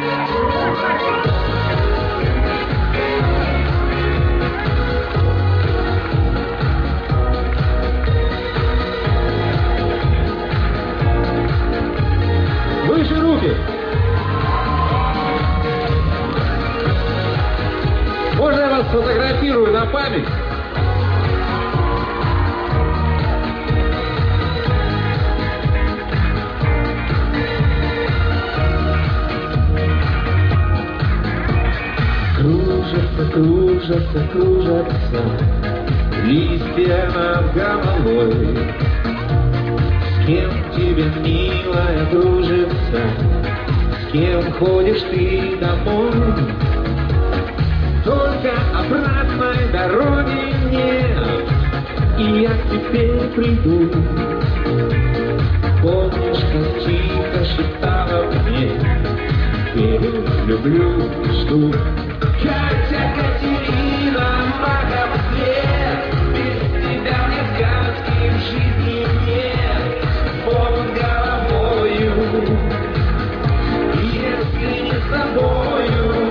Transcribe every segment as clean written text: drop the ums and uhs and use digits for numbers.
Выше руки! Можно я вас сфотографирую на память? Кружатся, кружатся, кружатся листья над головой. С кем тебе, милая, кружится? С кем ходишь ты домой? Только обратной дороги нет, и я к тебе приду. Помнишь, как тихо шептала мне: верю, люблю, жду. Катя, Катерина, мага в свет, без тебя мне сказки в жизни нет. Под головою, если не с тобою.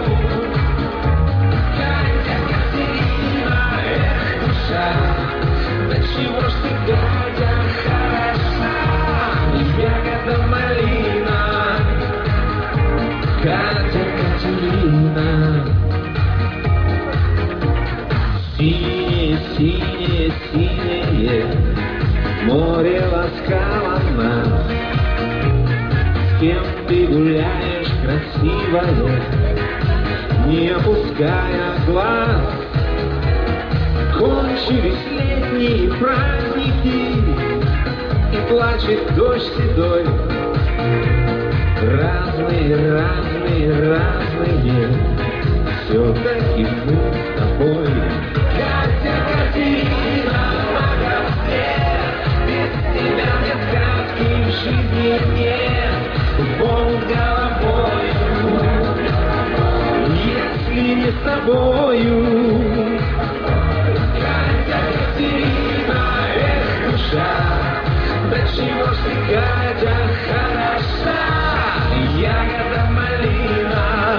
Катя, Катерина, эх, душа, да чего ж ты, Катя, хороша, ягода малина. Катя, Катерина. Синее, синее, синее море ласкало нас. С кем ты гуляешь, красивая, не опуская глаз? Кончились летние праздники, и плачет дождь седой. Разные, разные, разные, все-таки мы с тобой. Катя, Катерина, мага в свет, без тебя мне сказки в жизни нет. Пол головою, если не с тобою. Катя, Катерина, эх, душа, да чего ж ты, Катя, хороша, ягода малина.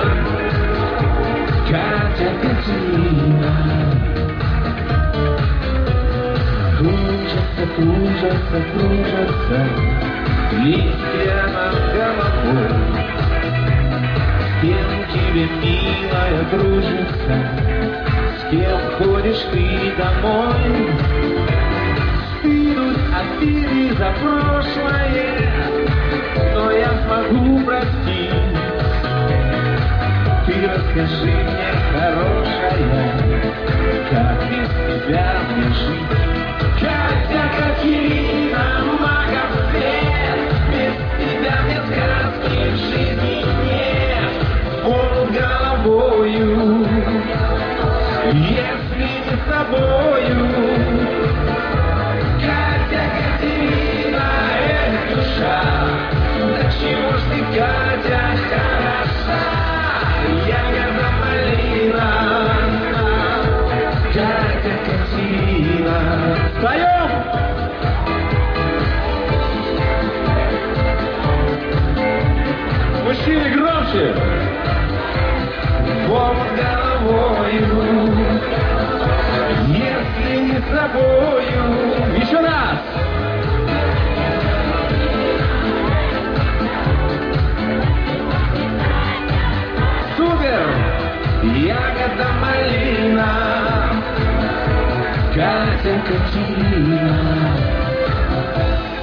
Катя, Катерина. Кружатся, кружатся, кружатся листья над головой. С кем тебе, милая, дружится? С кем ходишь ты домой? Стынуть обиды за прошлое, но я смогу простить. Ты расскажи мне, хорошая, как без тебя мне жить? Катя, Катерина, мага в свет, без тебя мне сказки в жизни нет. Под головою, если не с тобою. Катя, Катерина, эх, душа, да чего ж ты, Катя, хороша, ягода малина. Катя, Катерина. Встаем! Мужчины, громче! Под головою, если не с тобою. Еще раз! Супер! Ягода малина. Катя, Катерина.